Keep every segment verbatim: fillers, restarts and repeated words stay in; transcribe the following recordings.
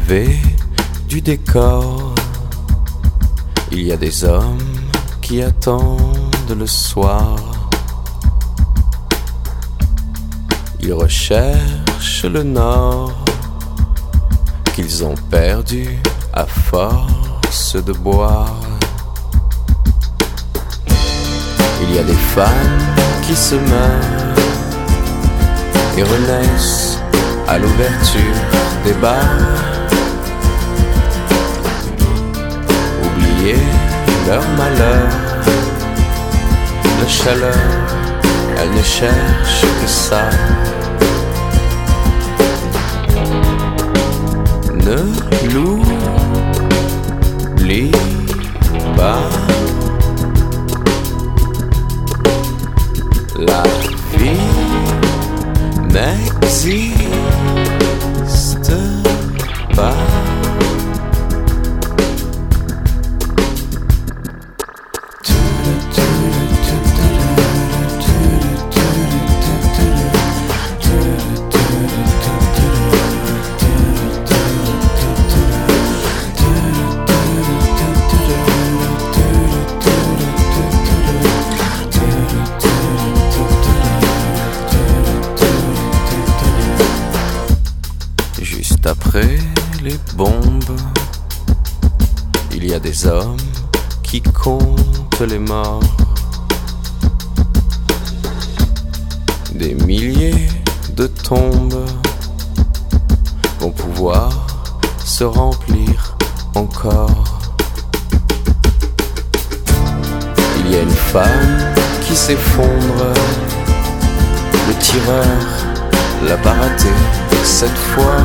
rêver du décor. Il y a des hommes qui attendent le soir. Ils recherchent le nord qu'ils ont perdu à force de boire. Il y a des femmes qui se meurent et renaissent à l'ouverture des bars. Oublier leur malheur, la chaleur, elles ne cherchent que ça. Ne l'oublie pas, la vie n'existe pas. Après les bombes, il y a des hommes qui comptent les morts. Des milliers de tombes vont pouvoir se remplir encore. Il y a une femme qui s'effondre, le tireur l'a pas raté cette fois.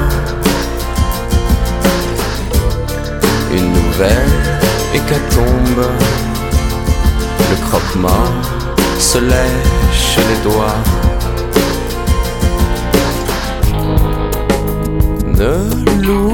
Une nouvelle hécatombe, le croque-mort se lèche les doigts. Ne l'oublie